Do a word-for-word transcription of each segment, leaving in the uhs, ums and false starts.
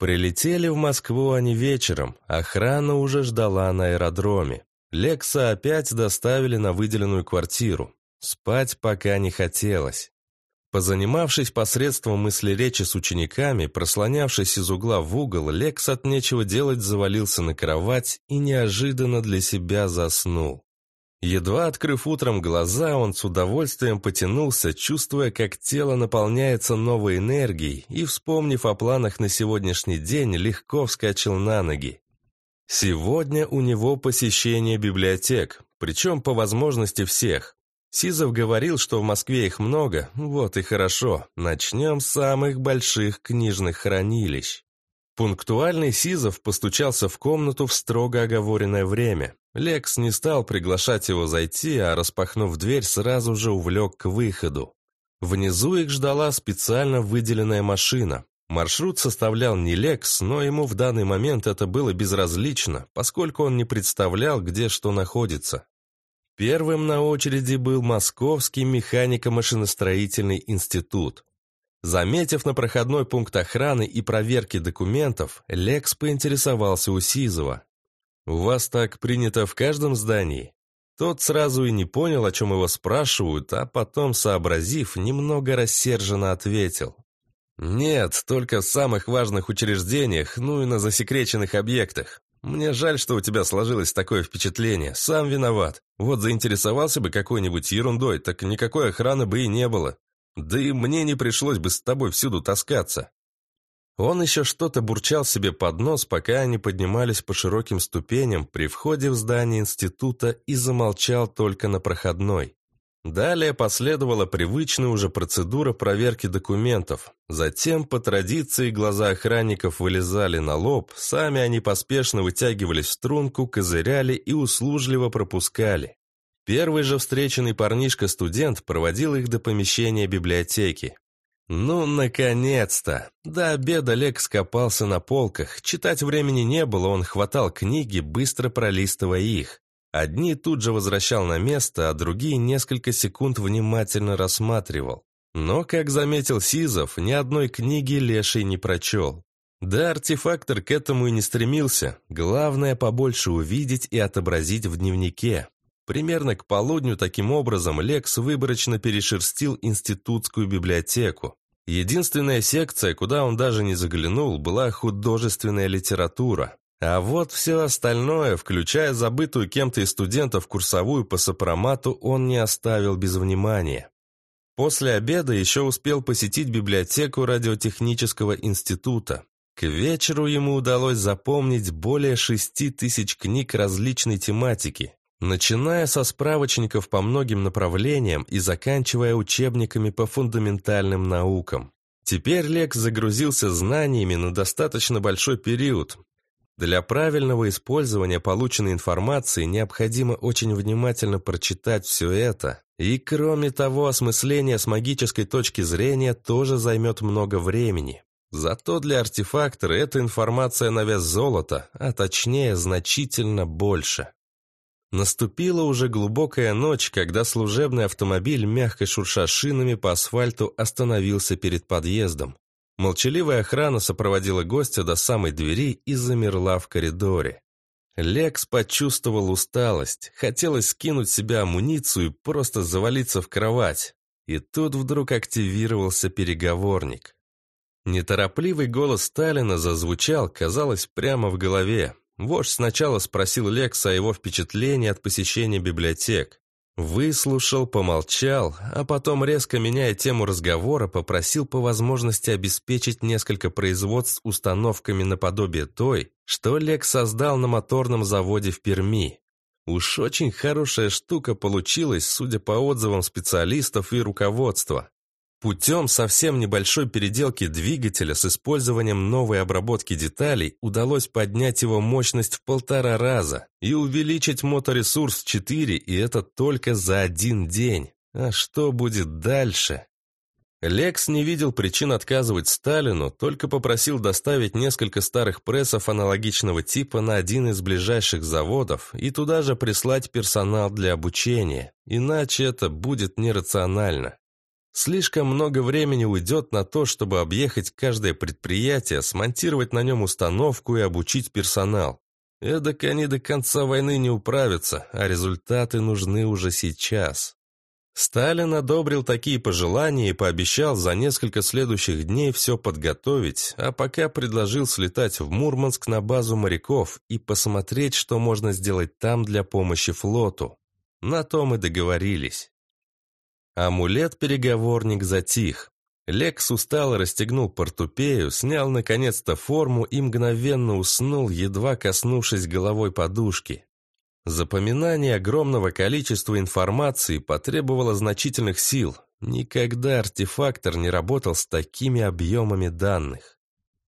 Прилетели в Москву они вечером, охрана уже ждала на аэродроме. Лекса опять доставили на выделенную квартиру. Спать пока не хотелось. Позанимавшись посредством мыслеречи с учениками, прослонявшись из угла в угол, Лекс от нечего делать завалился на кровать и неожиданно для себя заснул. Едва открыв утром глаза, он с удовольствием потянулся, чувствуя, как тело наполняется новой энергией, и, вспомнив о планах на сегодняшний день, легко вскочил на ноги. Сегодня у него посещение библиотек, причем по возможности всех. Сизов говорил, что в Москве их много, вот и хорошо, начнем с самых больших книжных хранилищ. Пунктуальный Сизов постучался в комнату в строго оговоренное время. Лекс не стал приглашать его зайти, а, распахнув дверь, сразу же увлек к выходу. Внизу их ждала специально выделенная машина. Маршрут составлял не Лекс, но ему в данный момент это было безразлично, поскольку он не представлял, где что находится. Первым на очереди был Московский механико-машиностроительный институт. Заметив на проходной пункт охраны и проверки документов, Лекс поинтересовался у Сизова. «У вас так принято в каждом здании?» Тот сразу и не понял, о чем его спрашивают, а потом, сообразив, немного рассерженно ответил. «Нет, только в самых важных учреждениях, ну и на засекреченных объектах. Мне жаль, что у тебя сложилось такое впечатление, сам виноват. Вот заинтересовался бы какой-нибудь ерундой, так никакой охраны бы и не было. Да и мне не пришлось бы с тобой всюду таскаться». Он еще что-то бурчал себе под нос, пока они поднимались по широким ступеням при входе в здание института и замолчал только на проходной. Далее последовала привычная уже процедура проверки документов. Затем, по традиции, глаза охранников вылезали на лоб, сами они поспешно вытягивались в струнку, козыряли и услужливо пропускали. Первый же встреченный парнишка-студент проводил их до помещения библиотеки. Ну, наконец-то! До обеда Лекс копался на полках, читать времени не было, он хватал книги, быстро пролистывая их. Одни тут же возвращал на место, а другие несколько секунд внимательно рассматривал. Но, как заметил Сизов, ни одной книги Леший не прочел. Да, артефактор к этому и не стремился, главное побольше увидеть и отобразить в дневнике. Примерно к полудню таким образом Лекс выборочно перешерстил институтскую библиотеку. Единственная секция, куда он даже не заглянул, была художественная литература. А вот все остальное, включая забытую кем-то из студентов курсовую по сопромату, он не оставил без внимания. После обеда еще успел посетить библиотеку радиотехнического института. К вечеру ему удалось запомнить более шести тысяч книг различной тематики, начиная со справочников по многим направлениям и заканчивая учебниками по фундаментальным наукам. Теперь Лекс загрузился знаниями на достаточно большой период. Для правильного использования полученной информации необходимо очень внимательно прочитать все это, и, кроме того, осмысление с магической точки зрения тоже займет много времени. Зато для артефактора эта информация на вес золота, а точнее значительно больше. Наступила уже глубокая ночь, когда служебный автомобиль, мягко шурша шинами по асфальту, остановился перед подъездом. Молчаливая охрана сопроводила гостя до самой двери и замерла в коридоре. Лекс почувствовал усталость, хотелось скинуть с себя амуницию и просто завалиться в кровать. И тут вдруг активировался переговорник. Неторопливый голос Сталина зазвучал, казалось, прямо в голове. Вождь сначала спросил Лекса о его впечатлении от посещения библиотек. Выслушал, помолчал, а потом, резко меняя тему разговора, попросил по возможности обеспечить несколько производств установками наподобие той, что Лекс создал на моторном заводе в Перми. Уж очень хорошая штука получилась, судя по отзывам специалистов и руководства. Путем совсем небольшой переделки двигателя с использованием новой обработки деталей удалось поднять его мощность в полтора раза и увеличить моторесурс в четыре, и это только за один день. А что будет дальше? Лекс не видел причин отказывать Сталину, только попросил доставить несколько старых прессов аналогичного типа на один из ближайших заводов и туда же прислать персонал для обучения, иначе это будет нерационально. Слишком много времени уйдет на то, чтобы объехать каждое предприятие, смонтировать на нем установку и обучить персонал. Эдак они до конца войны не управятся, а результаты нужны уже сейчас. Сталин одобрил такие пожелания и пообещал за несколько следующих дней все подготовить, а пока предложил слетать в Мурманск на базу моряков и посмотреть, что можно сделать там для помощи флоту. На том и договорились. Амулет-переговорник затих. Лекс устало расстегнул портупею, снял наконец-то форму и мгновенно уснул, едва коснувшись головой подушки. Запоминание огромного количества информации потребовало значительных сил. Никогда артефактор не работал с такими объемами данных.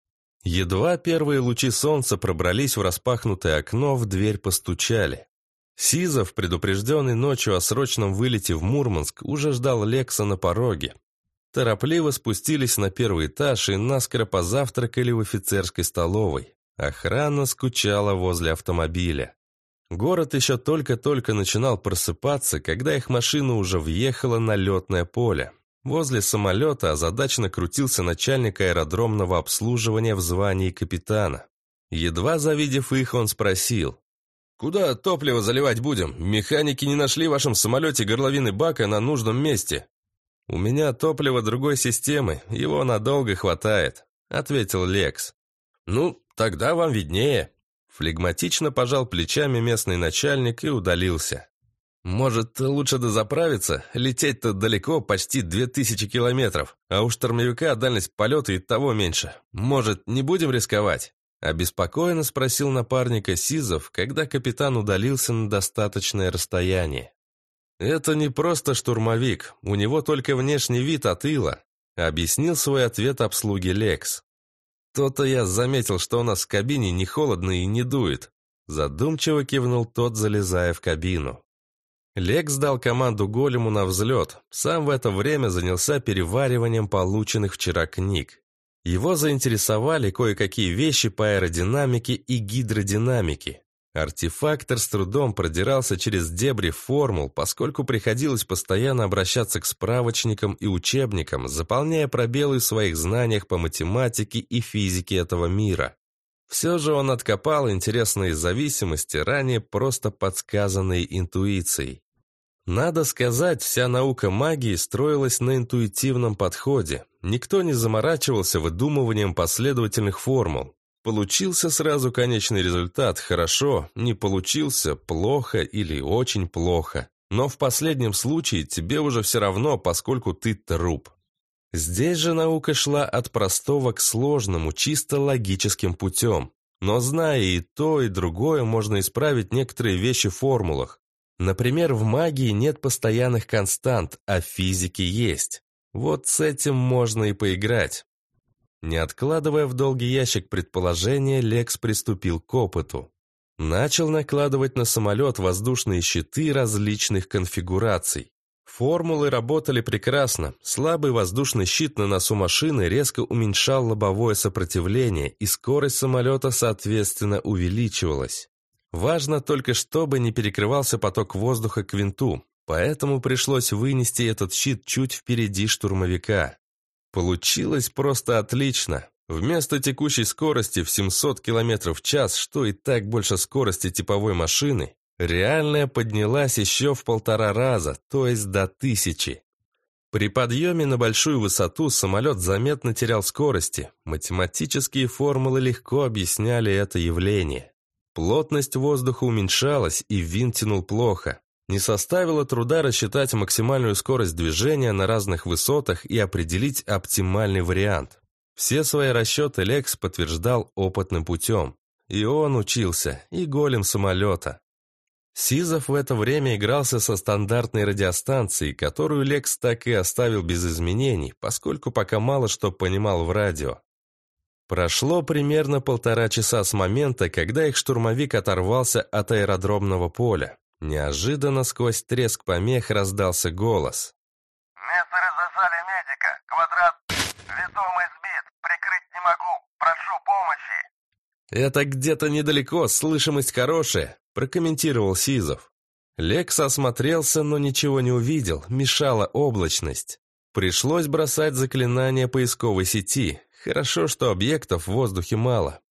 Едва первые лучи солнца пробрались в распахнутое окно, в дверь постучали. Сизов, предупрежденный ночью о срочном вылете в Мурманск, уже ждал Лекса на пороге. Торопливо спустились на первый этаж и наскоро позавтракали в офицерской столовой. Охрана скучала возле автомобиля. Город еще только-только начинал просыпаться, когда их машина уже въехала на летное поле. Возле самолета озадаченно крутился начальник аэродромного обслуживания в звании капитана. Едва завидев их, он спросил: «Куда топливо заливать будем? Механики не нашли в вашем самолете горловины бака на нужном месте». «У меня топливо другой системы, его надолго хватает», — ответил Лекс. «Ну, тогда вам виднее». Флегматично пожал плечами местный начальник и удалился. «Может, лучше дозаправиться? Лететь-то далеко, почти две тысячи километров, а у штормовика дальность полета и того меньше. Может, не будем рисковать?» Обеспокоенно спросил напарника Сизов, когда капитан удалился на достаточное расстояние. «Это не просто штурмовик, у него только внешний вид от ила», объяснил свой ответ обслуги Лекс. «То-то я заметил, что у нас в кабине не холодно и не дует», задумчиво кивнул тот, залезая в кабину. Лекс дал команду голему на взлет, сам в это время занялся перевариванием полученных вчера книг. Его заинтересовали кое-какие вещи по аэродинамике и гидродинамике. Артефактор с трудом продирался через дебри формул, поскольку приходилось постоянно обращаться к справочникам и учебникам, заполняя пробелы в своих знаниях по математике и физике этого мира. Все же он откопал интересные зависимости, ранее просто подсказанные интуицией. Надо сказать, вся наука магии строилась на интуитивном подходе. Никто не заморачивался выдумыванием последовательных формул. Получился сразу конечный результат – хорошо, не получился – плохо или очень плохо. Но в последнем случае тебе уже все равно, поскольку ты труп. Здесь же наука шла от простого к сложному, чисто логическим путем. Но зная и то, и другое, можно исправить некоторые вещи в формулах. Например, в магии нет постоянных констант, а в физике есть. Вот с этим можно и поиграть. Не откладывая в долгий ящик предположения, Лекс приступил к опыту. Начал накладывать на самолет воздушные щиты различных конфигураций. Формулы работали прекрасно. Слабый воздушный щит на носу машины резко уменьшал лобовое сопротивление, и скорость самолета, соответственно, увеличивалась. Важно только, чтобы не перекрывался поток воздуха к винту, поэтому пришлось вынести этот щит чуть впереди штурмовика. Получилось просто отлично. Вместо текущей скорости в семьсот километров в час, что и так больше скорости типовой машины, реальная поднялась еще в полтора раза, то есть до тысячи. При подъеме на большую высоту самолет заметно терял скорости. Математические формулы легко объясняли это явление. Плотность воздуха уменьшалась, и винт тянул плохо. Не составило труда рассчитать максимальную скорость движения на разных высотах и определить оптимальный вариант. Все свои расчеты Лекс подтверждал опытным путем. И он учился, и голем самолета. Сизов в это время игрался со стандартной радиостанцией, которую Лекс так и оставил без изменений, поскольку пока мало что понимал в радио. Прошло примерно полтора часа с момента, когда их штурмовик оторвался от аэродромного поля. Неожиданно сквозь треск помех раздался голос. «Мессеры зажали медика. Квадрат ведомый сбит. Прикрыть не могу. Прошу помощи». «Это где-то недалеко, слышимость хорошая», – прокомментировал Сизов. Лекс осмотрелся, но ничего не увидел, мешала облачность. Пришлось бросать заклинания поисковой сети. Хорошо, что объектов в воздухе мало.